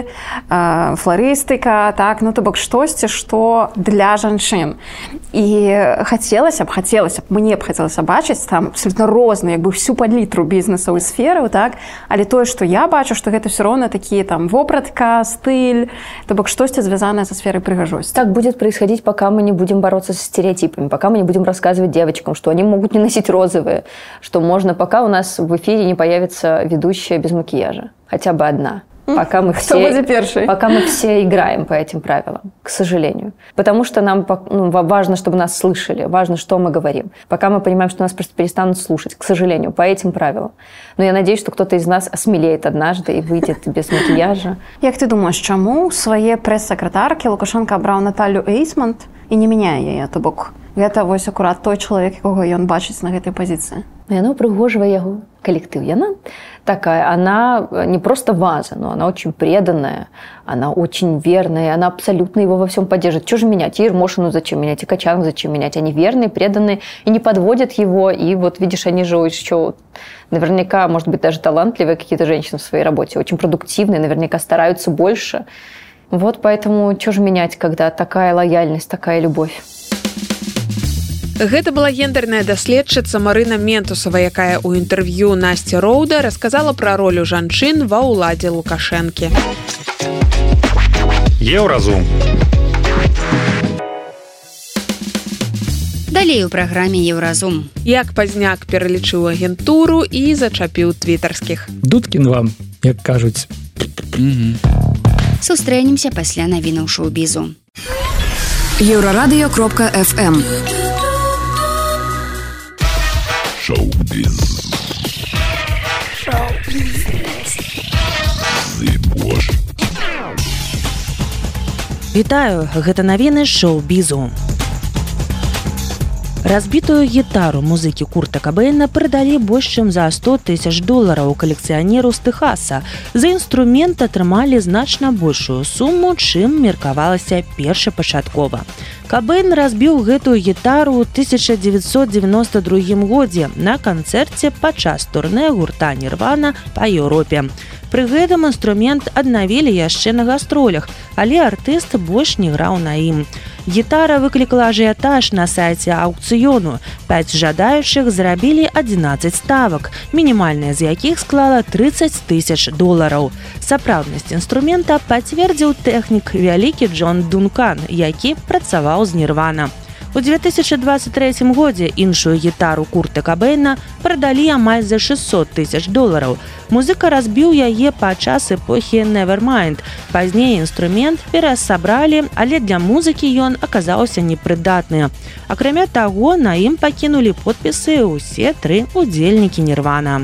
фларыстыка, так, ну, то бок штосьці, што для жанчын. І хацелася б, хацелася б, мне б хацелася бачыць там абсолютно розныя, як бы всю палітру бізнесаў і сфераў, так, але тое, што я бачу, што гэта все равно такие там вопратка, стыль, то бок штосьці звязанае со сферой прыгажосці. Так будет происходить, пока мы не будем бороться со стереотипами, пока мы не будем рассказывать девочкам, что они могут не носить розовые, что можно, пока у нас в эфире не появится ведущая без макияжа, хотя бы одна. Пока мы, все, пока мы все играем по этим правилам, к сожалению. Потому что нам ну, важно, чтобы нас слышали, важно, что мы говорим. Пока мы понимаем, что нас просто перестанут слушать, к сожалению, по этим правилам. Но я надеюсь, что кто-то из нас осмелеет однажды и выйдет без макияжа. Як ты думаешь, чему свае прэс-сакратаркі Лукашенко абраў Наталью Эйсмонт и не мяняе яе? То бок, гэта вось акурат той чалавек, якога ён бачыць на гэтай пазіцыі. Яна упрыгожвае яго коллектив. Яна такая, она не просто ваза, но она очень преданная, она очень верная, она абсолютно его во всем поддерживает. Что же менять? И Ермошину зачем менять, и Качанову зачем менять? Они верные, преданные и не подводят его. И вот видишь, они же еще наверняка, может быть, даже талантливые какие-то женщины в своей работе, очень продуктивные, наверняка стараются больше. Вот поэтому что же менять, когда такая лояльность, такая любовь? Гэта была гендерная даследчыца Марына Ментусава, якая ў інтэрв'ю Насці Роуда расказала пра ролю жанчын ва ўладзе Лукашэнкі. Еўразум. Далей у праграме Еўразум. Як пазняк пералічыў агентуру і зачапіў твітарскіх. Дудкін вам, як кажуць. Сустрэнемся пасля навінаў шоу-бізу. еўрарадыё кропка эф эм. Шоу-біз. Вітаю, гэта навіны шоу-бізу. Разбітую гітару музыкі Курта Кабейна прадалі больш чым за сто тысяч долараў калекцыянеру з Тэхаса. За інструмент атрымалі значна большую суму, чым меркавалася першапачаткова. Кабейн разбіў гэтую гітару ў тысяча дзевяцьсот дзевяноста другім годзе на канцэрце падчас турнэ гурта Нірвана па Еўропе. Пры гэтым інструмент аднавілі яшчэ на гастролях, але артыст больш не граў на ім. Гітара выклікала ажыятаж на сайце аукцыёну. Пяць жадаючых зрабілі адзінаццаць ставак, мінімальная з якіх склала трыццаць тысяч долараў. Сапраўднасць інструмента пацвердзіў тэхнік вялікі Джон Дункан, які працаваў з Нірвана. У две тысячи двадцать третьем годзе іншую гітару Курта Кабейна прадалі амаль за шестьсот тысяч долараў. Музыка разбіў яе падчас эпохі Nevermind. Пазней інструмент перасабралі, але для музыкі ён аказаўся непрыдатны. Акрамя таго, на ім пакінулі подпісы ўсе тры удзельнікі Нірвана.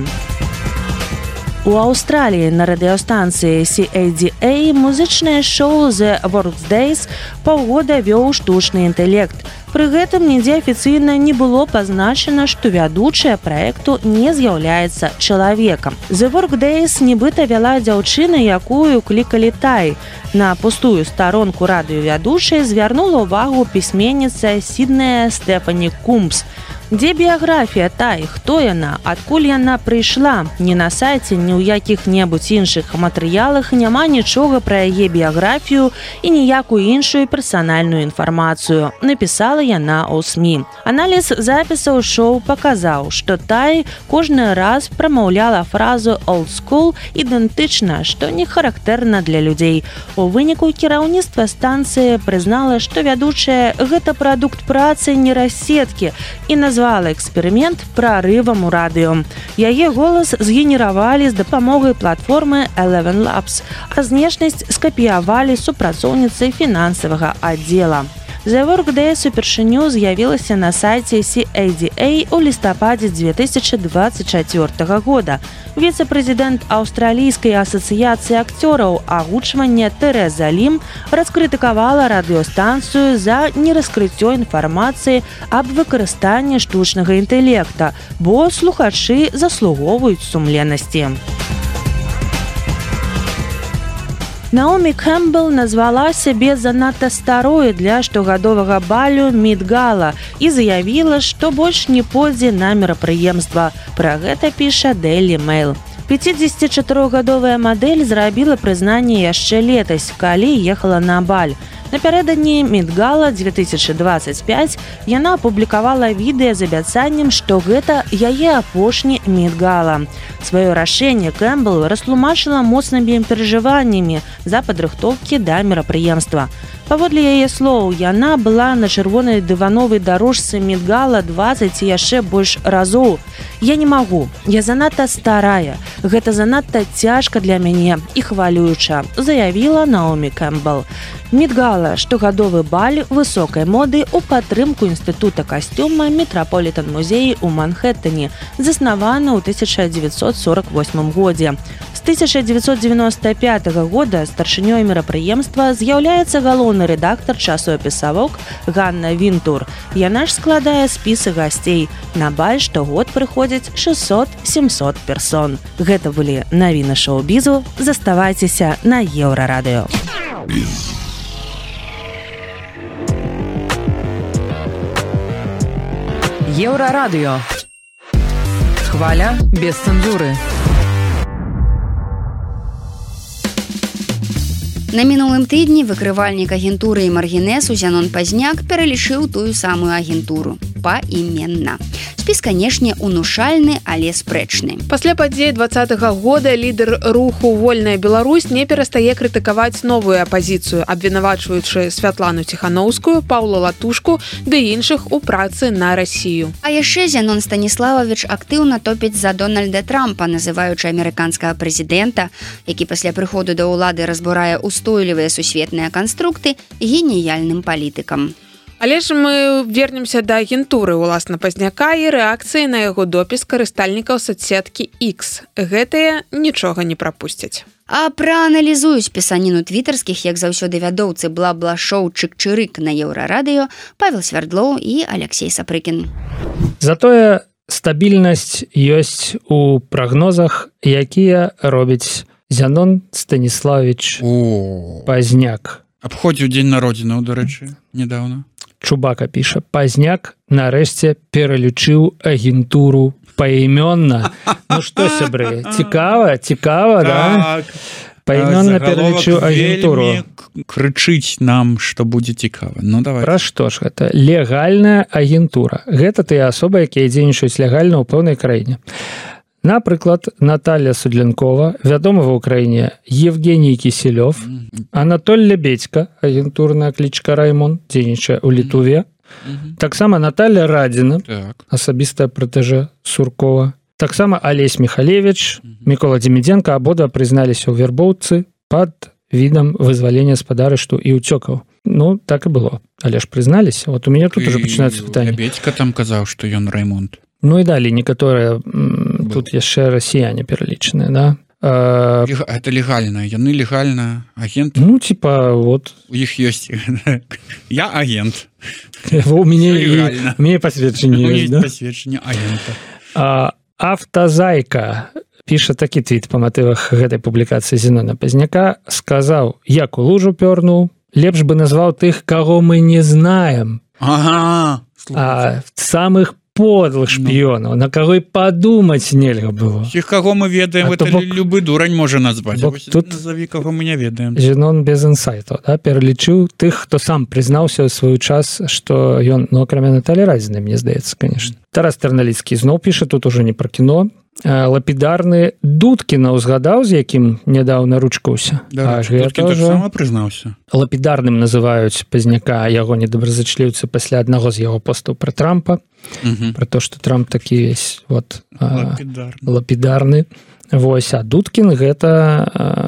У Аўстраліі на радыёстанцыі си эй ди эй музычнае шоу The Workdays паўгода вёў штучны інтэлект. Пры гэтым нідзе афіцыйна не было пазначана, што вядучая праекту не з'яўляецца чалавекам. The Workdays нібыта вяла дзяўчына, якую клікалі Тай. На пустую старонку радыёвядучай звярнула ўвагу пісьменніца Сіднея Стэфані Кумбс. Дзе біяграфія Тай, хто яна, адкуль яна прыйшла? Ні на сайце, ні ў якіх-небудзь іншых матэрыялах няма нічога пра яе біяграфію і ніякую іншую персанальную інфармацыю, напісала яна ў СМІ. Аналіз запісаў шоу паказаў, што Тай кожны раз прамаўляла фразу «old school» ідэнтычна, што не характэрна для людзей. У выніку кіраўніцтва станцыі прызнала, што вядучая гэта прадукт працы нейрасеткі і назвала назвала эксперымент прарывам у радыё. Яе голас згенеравалі з дапамогай платформы Eleven Labs, а знешнасць скапіявалі супрацоўніцы фінансавага аддзела. The Workday упершыню з'явілася на сайце си эй ди эй у лістападзе две тысячи двадцать четвёртого года. Віцэ-прэзідэнт Аўстралійскай асацыяцыі акцёраў агучвання Тэрэза Лім раскрытыкавала радыёстанцыю за нераскрыццё інфармацыі аб выкарыстанні штучнага інтэлекта, бо слухачы заслугоўваюць сумленнасці. Наомі Кэмпбелл назвала сябе занадта старой для штогадовага балю Мід-гала і заявіла, што больш не пойдзе на мерапрыемства. Пра гэта піша Daily Mail. пяцідзесятычатырохгадовая мадэль зрабіла прызнанне яшчэ летась, калі ехала на баль. Напярэдадні Мід-гала две тысячи двадцать пять яна апублікавала відэа з абяцаннем, што гэта яе апошні Мід-гала. Сваё рашэнне Кэмпбелл растлумачыла моцнымі перажываннямі за падрыхтоўкі да мерапрыемства. Паводле яе слоў, яна была на чырвонай дывановай дарожцы Мід-гала двадцать і яшчэ больш разоў. Я не магу, я занадта старая. Гэта занадта цяжка для мяне і хвалююча, заявіла Наомі Кэмпбелл. Мід-гала – штогадовы баль высокай моды ў падтрымку інстытута касцюма Метраполітан-музеі ў Манхэттане, заснаваны ў тысяча дзевяцьсот сорок восьмым годзе. З тысяча дзевяцьсот девяносто пятого года старшынёй мерапрыемства з'яўляецца галоўны рэдактар часопіса Vogue Ганна Вінтур. Яна ж складае спісы гасцей. На баль штогод прыходзяць шэсцьсот-сямсот персон. Гэта былі навіны шоу-бізу. Заставайцеся на Еўрарадыё. Еўрарадыё. Хваля без цэнзуры. На мінулым тыдні выкрывальнік агентуры Маргінесу Зянон Пазняк пералічыў тую самую агентуру паіменна. Спіс, канешне, унушальны, але спрэчны. Пасля падзей двадцатага года лідар руху «Вольная Беларусь» не перастае крытыкаваць новую апазіцыю, абвінавачваючы Святлану Ціханаўскую, Паўла Латушку ды іншых у працы на Расію. А яшчэ Зянон Станіславович актыўна топіць за Дональда Трампа, называючы амерыканскага прэзідэнта, які пасля прыходу да ўлады разбурае устойлівыя сусветныя канструкты, геніяльным палітыкам. Але ж мы вернемся да агентуры ўласна Пазняка і рэакцыі на яго допіс карыстальнікаў соцсеткі X. Гэтыя нічога не прапусцяць. А прааналізуюць пісаніну твітарскіх, як заўсёды вядоўцы бла-бла-шоу «Чык-чырык» на Еўрарадыё Павел Свярдлоў і Алексей Сапрыкін. Затое стабільнасць ёсць у прагнозах, якія робіць Зянон Станіславович Пазняк. Абходзіў дзень народзінаў, дарэчы, недавно. Чубака піша, Пазняк нарэшце пералічыў агентуру паімённа. Ну што, сябры, цікава, цікава, да? Паімённа пералічыў агентуру. Крычыць нам, што будзе цікава. Ну, давай. Пра што ж гэта? Легальная агентура. Гэта тыя асобы, якія дзейнічаюць легальна ў пэўнай краіне. Напрыклад, Наталья Судлянкова, вядома ва ўкраіне Евгений Киселёв, Анатоль Лебедька, агентурная клічка Раймон, дзейнічае ў Літуве. Таксама Наталья Радзіна, асабістая пратэжа Суркова. Таксама Алесь Михалевич, Мікола Демідзенка, абодва прызналіся ў вербоўцы пад відам вызвалення з-пад арышту і ўцёкаў. Ну, так і было. Але ж прызналіся. Вот у мяне тут уже пачынаюцца пытанні. Лебедька там казаў, што ён Раймонд. Ну і далей некаторыя тут яшчэ расіяне пералічаныя, да? А... Это легальна, яны легальна агент. Ну, типа, вот. У іх ёсць. Я агент. У мяне, у мяне пасведчанне ёсць, да? Пасведчанне агента. А, Автозайка піша такі твіт па матывах гэтай публікацыі Зянона Пазняка. Сказаў, як у лужу пёрнуў, лепш бы назваў тых, каго мы не знаем. Ага. А самых подлых шпіёнаў, на каго і падумаць нельга было. Іх каго мы ведаем, это бок... любы дурань можа назваць. Тут назаві, каго мы не ведаем. Зянон без інсайтаў, да, пералічыў тых, хто сам прызнаўся ў свой час, што ён, ну, акрамя Наталі Радзінай, мне здаецца, конечно. Тарас Тэрналіцкі зноў піша, тут ужо не пра кіно, лапідарны Дудкіна узгадаў, з якім нядаўна ручкаўся. Да, Дудкін таксама прызнаўся. Лапідарным называюць Пазняка яго недобразычліўцы пасля аднаго з яго постаў пра Трампа, угу. Пра то, што Трамп такі весь вот, лапідарны. лапідарны. Вось, а Дудкін гэта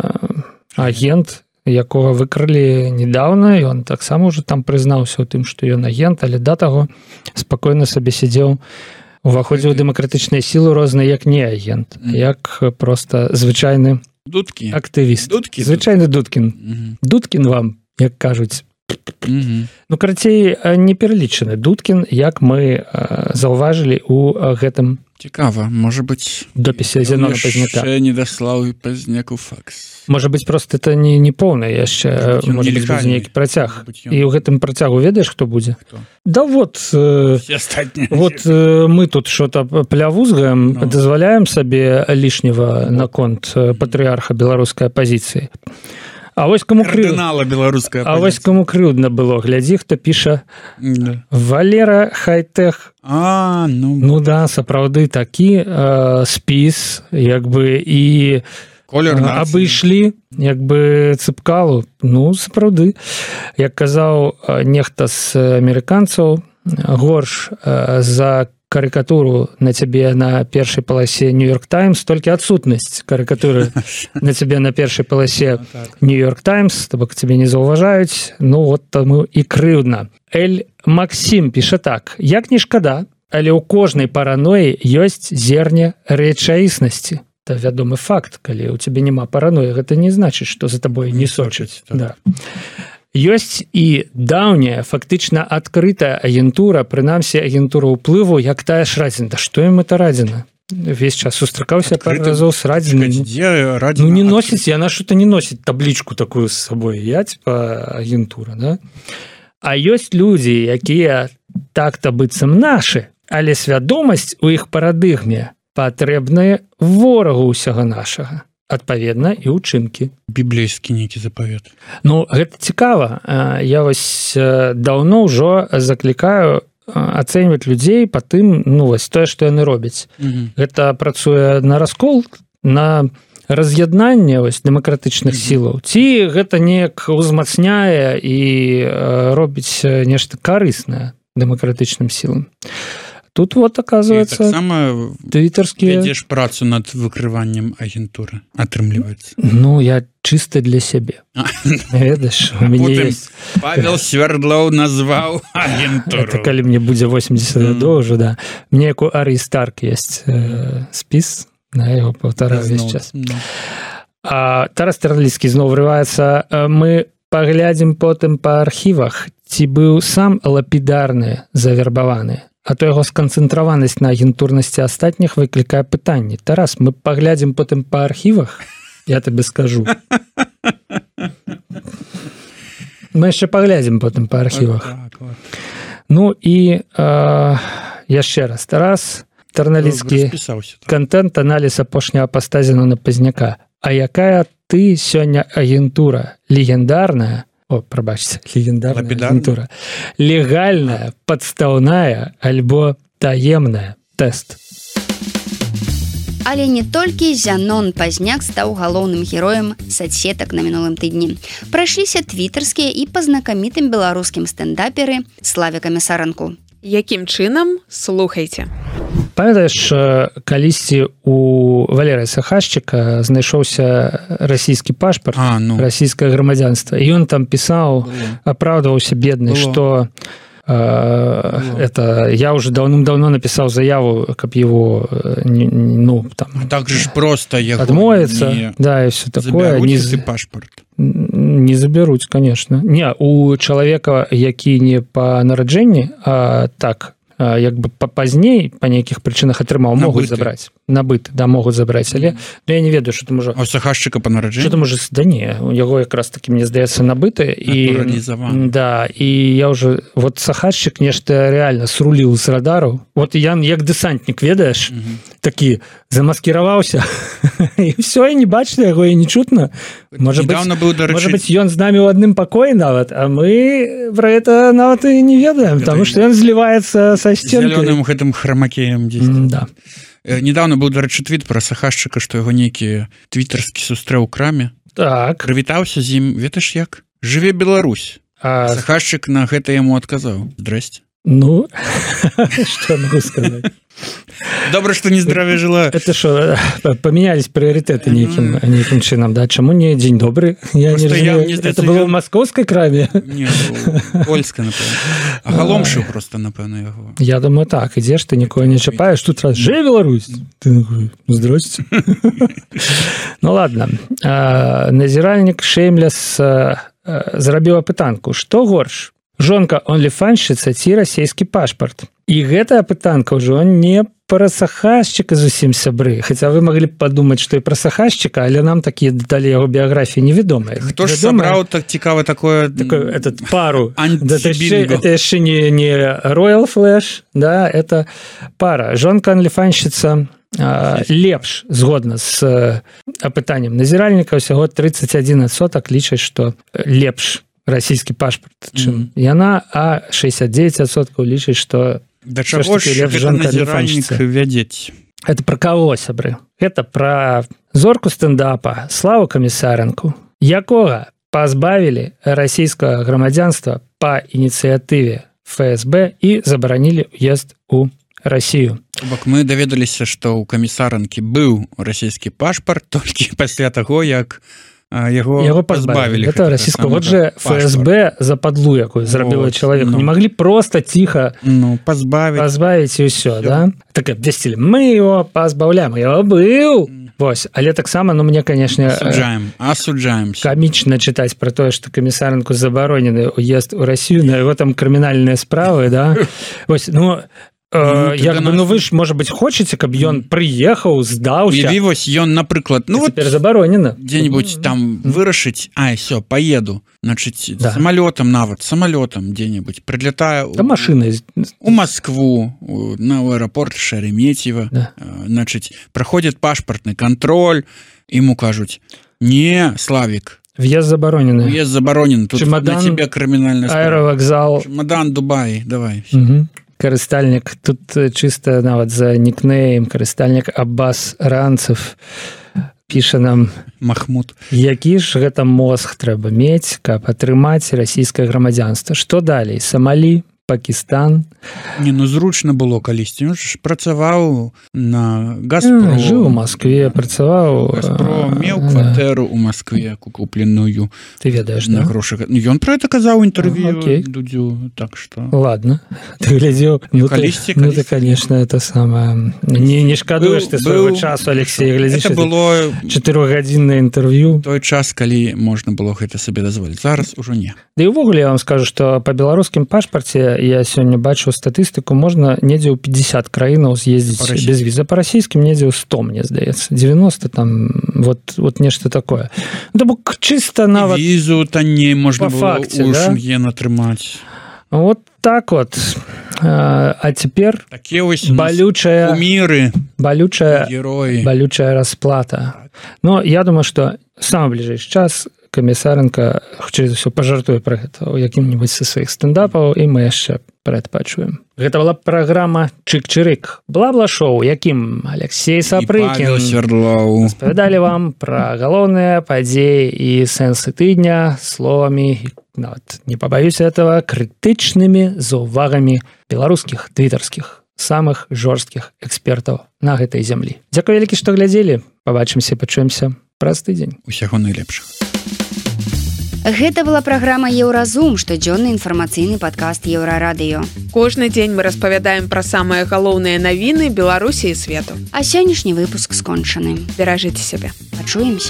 агент, якога выкралі недавно, і он таксама ўжо там прызнаўся ў тым, што ён агент, але да таго спакойна сабе сядзеў, уваходзіў у дэмакратычныя сілы розныя, як не агент, mm. як просто звычайны Дудкі. Актывіст. Дудкі. Звычайны Дудкін. Mm-hmm. Дудкін вам, як кажуць. Mm-hmm. Ну, карацей, не пералічаны Дудкін, як мы заўважылі ў гэтым цікава, можа быць, допісе Зенона Пазняка. Яшчэ не даслаў Пазняку факс. Можа быць, просто это не, не поўна яшчэ, можа быць, будзе нейкі працяг. І ў гэтым працягу ведаеш, хто будзе? Хто? Да вот, э, вот э, мы тут что-то плявузгаем, no. дазваляем сабе лішнего наконт патрыарха беларускай апозіцыі. А вось кому крыўдна, а вось кому крыўдна было, глядзі, хто піша да. Валера Хайтех. А, ну... ну да, сапраўды такі э, спіс, як бы і колер нацыі. Абышлі, як бы цыпкалу. Ну, сапраўды. Як казаў нехта з амерыканцаў, горш э, за карикатуру на тебе на першай паласе Нью-Йорк Таймс, толькі адсутнасць карикатуры на тебе на першай паласе Нью-Йорк Таймс, то бок тебе не заўважаюць, ну вот таму і крыўдна. Эль Максим піша так: як не шкада, але ў кожнай параноі ёсць зерне рэчаіснасці. Это вядомы факт, калі у тебе няма параноі, гэта не значыць, што за табой не сочыць. Да. Ёсць і даўняя, фактычна адкрытая агентура, прынамсі агентура ўплыву, як тая ж Радзіна. Да што ім это Радзіна? Весь час сустракаўся пару разоў з Радзінай. Ну не носіць, яна што-то не носіць таблічку такую з сабой. Я, типа, агентура, да? А ёсць людзі, якія так-то быццам нашы, але свядомасць у іх парадыгме патрэбная ворагу ўсяго нашага. Адпаведна і ўчынкі. Біблейскі нейкі запавет. Ну, гэта цікава. Я вось даўно ўжо заклікаю ацэньваць людзей па тым, ну, вось тое, што яны робяць. Mm-hmm. Гэта працуе на раскол, на раз'яднанне вось дэмакратычных mm-hmm. сілаў. Ці гэта неяк узмацняе і робіць нешта карыснае дэмакратычным сілам. Тут вот, оказывается, твиттерские... Ведешь працу над выкрыванием агентуры, атрымліваецца. Ну, я чисто для себе. Ведаешь, у меня есть... Павел Свердлов назвал агентуру. Это коли мне будет восемьдесят годов уже, да. У меня у Арии Старк есть э, спис, да, я его повторяю весь час. А Тарас Терліцкі зноў врываецца. Мы паглядзім потым па архівах, ці быў сам лапідарны завербаваны. А то яго сканцэнтраванасць на агентурнасці астатніх выклікае пытанні. Тарас, мы паглядзім потым па архівах? Я табе скажу. Мы яшчэ паглядзім потым па архівах. Ну і э, яшчэ раз. Тарас Тарналіцкі, контент-аналіз апошняга поста Зенона Пазняка. А якая ты сёння агентура? Легендарная? О, прабачце, легендарная агентура. Легальная, падстаўная альбо таемная. Тэст. Але не толькі Зенон Пазняк стаў галоўным героем соцсетак на мінулым тыдні. Прайшліся твіттерскія і па знакамітым беларускім стэндаперы Славе Камісаранку. Якім чынам? Слухайце. Памятаеш, калісьці у Валерыя Сахашчыка знайшоўся расійскі пашпарт, а, ну. расійскае грамадзянства. І ён там пісаў, апраўдваўся бедны, што э, это я уже даўным-даўно напісаў заяву, каб его ну, там, так же ж просто адмовіцца, да, і все такое. Не пашпарт. Не забяруць, конечно. Не, у чалавека, які не па нараджэнні, а так, як бы пазней па нейкіх прычынах атрымаў, могуць забраць. Набыты, да, могуць забраць, але mm. я не ведаю, што там ужо... А у Сахашчыка па нараджэнні? Што там ужо... Да не, у яго якраз такі, мне здаецца, набыты. Натуралізаваны. Да, і я ўжо... Вот Сахашчык нешта реально сруліў з радару. Вот я як дэсантнік, ведаеш, mm-hmm. такі замаскіраваўся. І все, і не бачна яго, і не чутно. Можа быць, можа быць, ён з намі ў адным пакоі нават, а мы про это нават і не ведаем, потому што ён зліваецца са стенкай. Зялёным гэтым хромакеем. Да. недавно быў, дарэчы, твіт пра сахашчыка, што яго нейкі твітарскі сустрэў у краме. Так. Прывітаўся з ім, ведаеш як? Жыве Беларусь. А сахашчык на гэта яму адказаў. Здрасце. Ну, что могу сказать? Добра, что не здравия желаю. Это что, поменялись приоритеты неким, неким чином, да? Чему не день добрый? Я не разумею. Я, это было я... в московской краме? Нет, польская, напевно. А галомшил просто, напевно, его. Я думаю, так. Идешь, ты никого не чапаешь, тут раз, «Жей, Беларусь!» Ты такой, «Здрасте!» Ну, ладно. Назиральник Шеймлес зрабіў апытанку. Што горш? Жонка онліфаншчыца ці расійскі пашпарт. І гэтая апытанка ўжо не пра сахашчыка зусім сябры. Хаця вы маглі б падумаць, што і пра сахашчыка, але нам такія дэталі яго біяграфіі невядомыя. Хто ж сабраў так цікава такое... Такое, этот, пару. Антибинго. Это яшчэ не, не Royal Flash, да, это пара. Жонка онліфаншчыца лепш, згодна з апытаннем назіральніка, усяго тридцать один адсотак лічаць, што лепш расійскі пашпарт, чым mm. яна, а шестьдесят девять адсоткаў лічаць, што да чаго ж гэта назіральнік вядзець? Это пра каго, сябры? Это пра зорку стендапа Славу Камісаренку, якога пазбавілі расійскага грамадзянства па ініцыятыве эф эс бэ і забаранілі ўезд у Россию. Бок мы даведаліся, што ў камісаранкі быў расійскі пашпарт толькі пасля таго, як яго, яго пазбавілі. Это расійскі. Вот же эф эс бэ западлу, якую зрабіла вот, чалавеку. Ну. Не маглі просто тихо ну, пазбавіць. пазбавіць і ўсё, да? Так абвясцілі, мы его пазбаўляем, его быў. Вось, але таксама, ну, мне, конечно, асуджаем, асуджаемся. Камічна чытаць пра тое, што камісарынку забаронены ўезд у Россию, на его там крымінальныя справы, да? Вось, ну, Ну, як бы, ну вы ж, может быть, хочаце, каб ён прыехаў, здаўся. Уяві, вось ён, напрыклад, ну вот забаронена. Дзе-нибудь там вырашыць, ай, все, поеду, значыць, да. самолетом нават, самолетом где-нибудь прилетаю. Да машиной. У Москву, на аэропорт Шереметьево, да. Значыць, проходит пашпортный контроль, ему кажуць, не, Славик, въезд забаронены. Въезд забаронен, тут чемодан, на тебя криминальная справа. Аэровокзал. Чемодан, Дубай, давай. Угу. Карыстальнік, тут чыста нават за нікнейм, карыстальнік Аббас Ранцев піша нам Махмуд. Які ж гэта мозг трэба мець, каб атрымаць расійскае грамадзянства? Што далей? Сомалі? Пакістан? Не, ну зручна было калісьці. Ён ж працаваў на Газпром. Жыў у Москве, працаваў. Газпром меў кватэру ў Москве, купленую. Ты ведаеш, на да? Грошы. Ён пра гэта казаў у інтэрв'ю Дудзю, так што... Ладно. Ты глядзеў. Ну, калісьці, ты, ну, ты, конечно, это самое... Не, не шкадуеш ты свайго часу, Алексей, глядзіш. Это было... чатырохгадзіннае інтэрв'ю. Той час, калі можна было гэта сабе дазволіць. Зараз ужо не. Да і ўвогуле я вам скажу, што па беларускім пашпарце я сёння бачу статыстыку, можна недзе ў пятьдесят краінаў з'ездзіць без віза. Па расійскім недзе ў сто, мне здаецца. девяносто там, вот, вот нешта такое. Да бок чыста нават... Візу танней можна было у Шенген атрымаць. Вот так вот. А цяпер балючая... Куміры, балючая, героі. Балючая расплата. Но я думаю, што самы бліжэйшы час Камісаренка, хутчэй за ўсё, пажартуе пра гэта ў якім-небудзь са сваіх стендапаў, і мы яшчэ пра гэта пачуем. Гэта была праграма «Чык-чырык». Бла-бла-шоу, якім Алексей Сапрыкін распавядалі вам пра галоўныя падзеі і сэнсы тыдня словамі, нават не пабаюся этого, крытычнымі заўвагамі беларускіх твітарскіх самых жорсткіх экспертаў на гэтай зямлі. Дзякуй вялікі, што глядзелі. Пабачымся, пачуемся праз тыдзень. Усяго найлепшых. Гэта была праграма «Еўразум», штодзённы інфармацыйны падкаст Еўрарадыё. Кожны дзень мы распавядаем пра самыя галоўныя навіны Беларусі і свету. А сённяшні выпуск скончаны. Беражыце сябе. Пачуемся.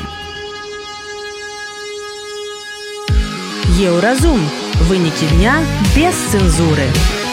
Еўразум. Вынікі дня без цэнзуры.